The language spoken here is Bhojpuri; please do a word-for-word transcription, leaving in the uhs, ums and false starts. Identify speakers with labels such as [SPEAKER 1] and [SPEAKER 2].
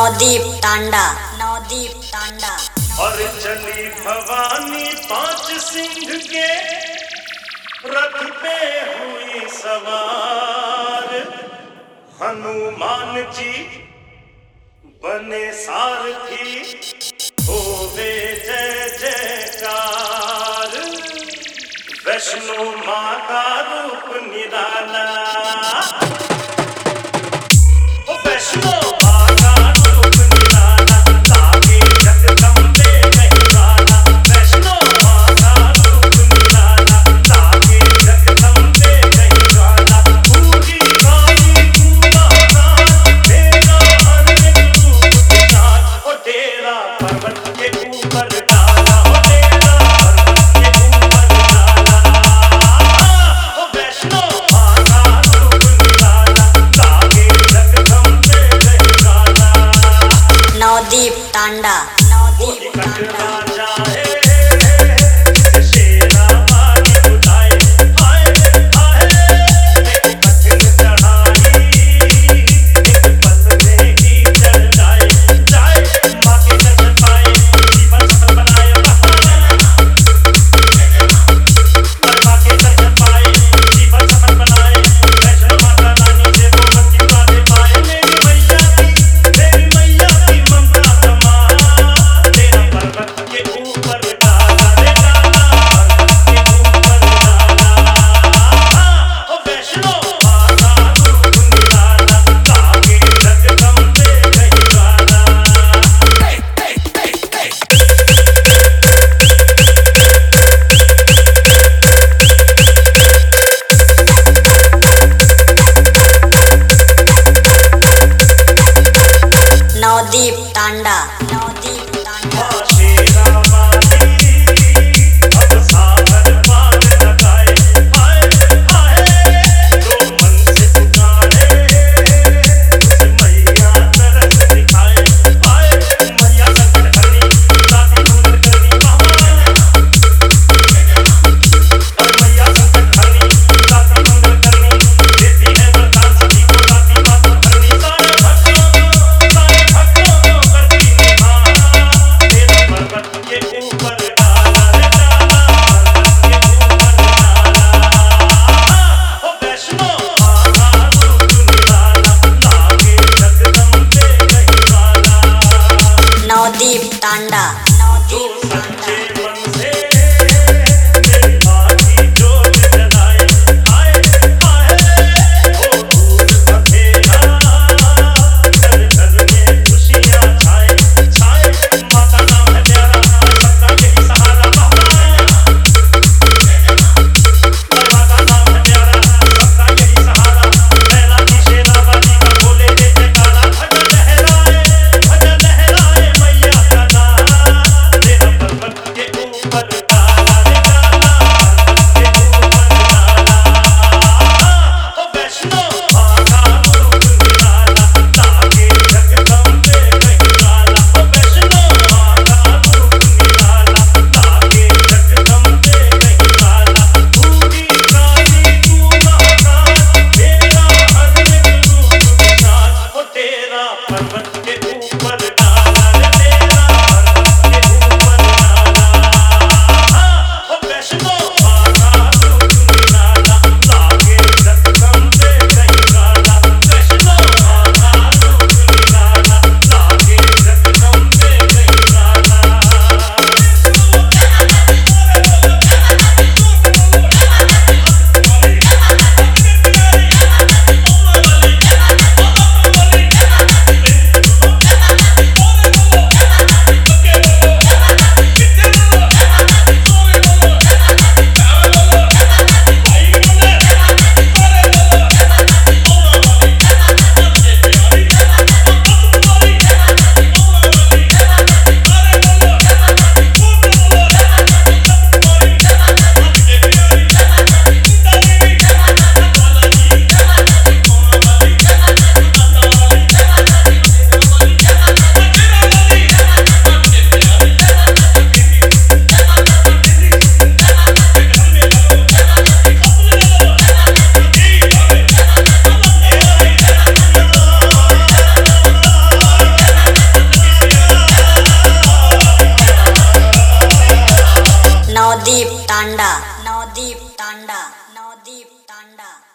[SPEAKER 1] नवदीप टांडा नवदीप टांडा।
[SPEAKER 2] और चली भवानी पांच सिंह के रथ पे हुई सवार, हनुमान जी बने सारथी, होवे जय जयकार। वैष्णो माँ का रूप निराला, वैष्णो माँ का रूप निराला, लागे जगदम्बे महिवाला। वैष्णो माँ का रूप निराला, लागे जगदम्बे महिवाला। पूजी काली पूरा तेरा अनेक रूप विराज, ओ तेरा पर्वत के ऊपर डाला, ओ तेरा पर्वत के ऊपर डाला। ओ वैष्णो माँ का रूप निराला,
[SPEAKER 1] तांडा नवदीप तांडा नवदीप तांडा